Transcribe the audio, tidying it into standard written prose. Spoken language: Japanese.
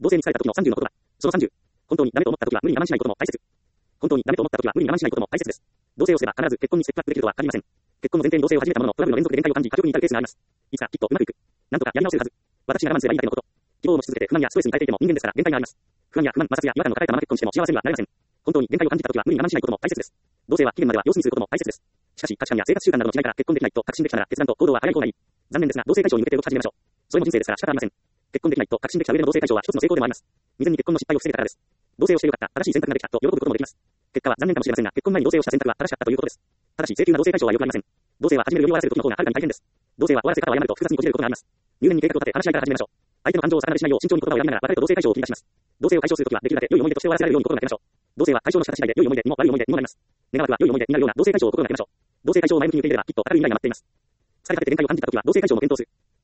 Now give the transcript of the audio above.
同性に疲れた時の30の言葉。その30。本当にダメと思った時は無理に我慢しないことも大切。本当にダメと思った時は無理に我慢しないことも大切です。同性をすれば必ず結婚にステップアップできるとは限りません。結婚の前提に同性を始めたもののトラブルの連続で限界を感じ過剰に至るケースがあります。いつかきっとうまくいく。なんとかやり直せるはず。私が我慢すればいいだけのこと。希望を持ち続けて不満やストレスに耐えていても人間ですから限界があります。不安や不満、摩擦や違和感を抱えたまま結婚しても幸せにはなれません。本当に限界を感じた時は無理に我慢しないことも大切です。同性は期限までは様子見することも大切です。しかし価値観や生活習慣などの違いから結婚できないと確信できたなら決断と行動は早い方がいい。残念ですが同性解消に向けて動き始めましょう。それも人生ですから仕方ありません。結婚できないと確信できた上での同性解消は一つの成功でもあります。未然に結婚の失敗を防げたからです。同性をしてよかった、正しい選択ができたと喜ぶこともできます。結果は残念かもしれませんが、結婚前に同性をした選択は正しかったということです。ただし、請求な同性解消は良くありません。同性は始めるより終わらせる時の方がはるかに大変です。同性は終わらせ方を誤ると複雑にこじれることがあります。入念に計画を立て話し合いから始めましょう。相手の感情を逆なでしないよう慎重に言葉を選びながら別れと同性解消を切り出します。同性を解消するときはできるだけ良い思い出として終わらせられるように心がけましょう。同性は解消の仕方次第で良い思い出にも悪い思い出にもなります。願わくは良い思い出になるような同性解消を心がけましょう。同性解消を前向きに受け入れればきっと明るい未来が待っています。疲れかけて限界を感じたときは同性解消も検討する。